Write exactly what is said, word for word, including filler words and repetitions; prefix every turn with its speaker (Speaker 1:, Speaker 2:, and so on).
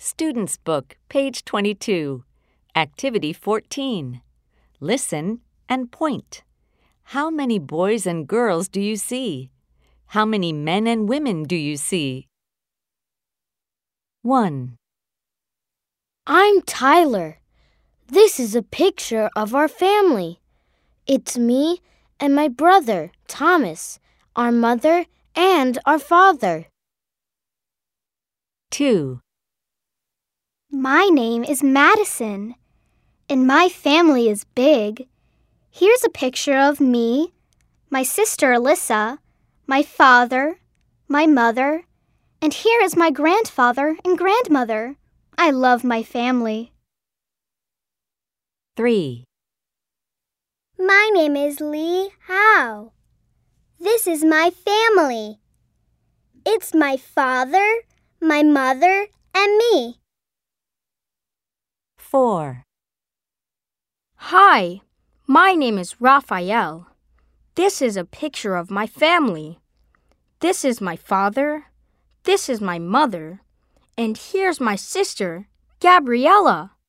Speaker 1: Student's Book, page twenty-two. Activity fourteen. Listen and point. How many boys and girls do you see? How many men and women do you see? one.
Speaker 2: I'm Tyler. This is a picture of our family. It's me and my brother, Thomas, our mother, and our father.
Speaker 1: two.
Speaker 3: My name is Madison, and my family is big. Here's a picture of me, my sister Alyssa, my father, my mother, and here is my grandfather and grandmother. I love my family.
Speaker 1: three.
Speaker 4: My name is Lee Howe. This is my family. It's my father, my mother, and me.
Speaker 1: four.
Speaker 2: Hi, my name is Raphael. This is a picture of my family. This is my father. This is my mother. And here's my sister, Gabriella.